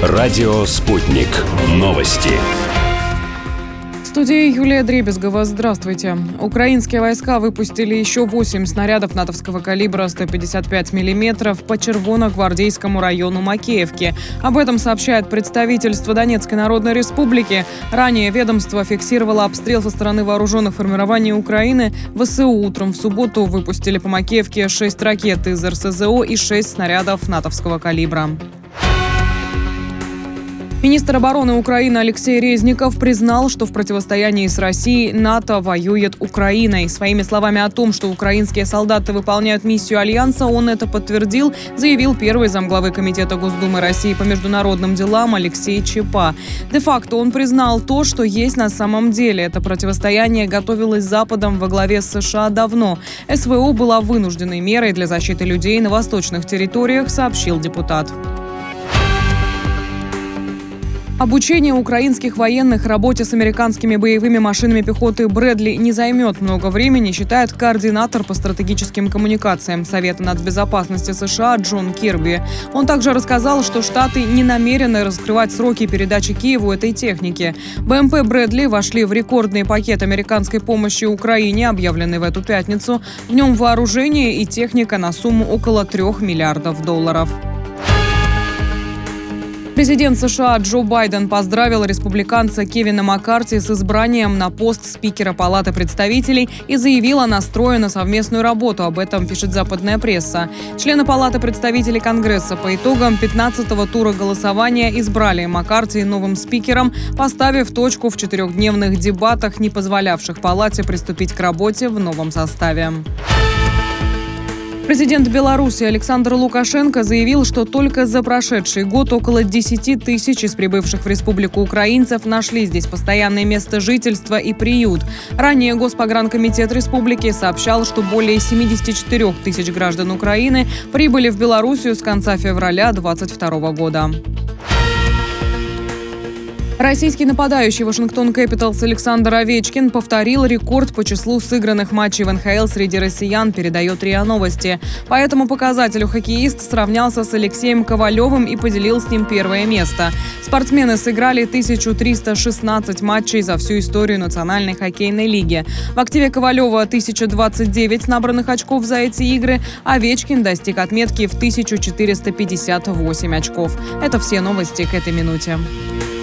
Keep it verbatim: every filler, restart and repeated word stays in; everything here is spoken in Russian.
Радио «Спутник». Новости. В студии Юлия Дребезгова. Здравствуйте. Украинские войска выпустили еще восемь снарядов натовского калибра сто пятьдесят пять миллиметров по Червоногвардейскому району Макеевки. Об этом сообщает представительство Донецкой Народной Республики. Ранее ведомство фиксировало обстрел со стороны вооруженных формирований Украины. ВСУ утром в субботу выпустили по Макеевке шесть ракет из эр эс зэ о и шесть снарядов натовского калибра. Министр обороны Украины Алексей Резников признал, что в противостоянии с Россией НАТО воюет Украиной. Своими словами о том, что украинские солдаты выполняют миссию Альянса, он это подтвердил, заявил первый замглавы Комитета Госдумы России по международным делам Алексей Чепа. Де-факто он признал то, что есть на самом деле. Это противостояние готовилось Западом во главе с США давно. эс вэ о была вынужденной мерой для защиты людей на восточных территориях, сообщил депутат. Обучение украинских военных работе с американскими боевыми машинами пехоты «Брэдли» не займет много времени, считает координатор по стратегическим коммуникациям Совета нацбезопасности США Джон Кирби. Он также рассказал, что Штаты не намерены раскрывать сроки передачи Киеву этой техники. бэ эм пэ «Брэдли» вошли в рекордный пакет американской помощи Украине, объявленный в эту пятницу. В нем вооружение и техника на сумму около трех миллиардов долларов. Президент США Джо Байден поздравил республиканца Кевина Маккарти с избранием на пост спикера Палаты представителей и заявил о настрое на совместную работу. Об этом пишет западная пресса. Члены Палаты представителей Конгресса по итогам пятнадцатого тура голосования избрали Маккарти новым спикером, поставив точку в четырехдневных дебатах, не позволявших Палате приступить к работе в новом составе. Президент Беларуси Александр Лукашенко заявил, что только за прошедший год около десяти тысяч из прибывших в республику украинцев нашли здесь постоянное место жительства и приют. Ранее Госпогранкомитет республики сообщал, что более семидесяти четырёх тысяч граждан Украины прибыли в Белоруссию с конца февраля две тысячи двадцать второго года. Российский нападающий Вашингтон Кэпиталс Александр Овечкин повторил рекорд по числу сыгранных матчей в эн ха эл среди россиян, передает РИА Новости. По этому показателю хоккеист сравнялся с Алексеем Ковалевым и поделил с ним первое место. Спортсмены сыграли тысячу триста шестнадцать матчей за всю историю Национальной хоккейной лиги. В активе Ковалева тысяча двадцать девять набранных очков за эти игры. Овечкин достиг отметки в тысячу четыреста пятьдесят восемь очков. Это все новости к этой минуте.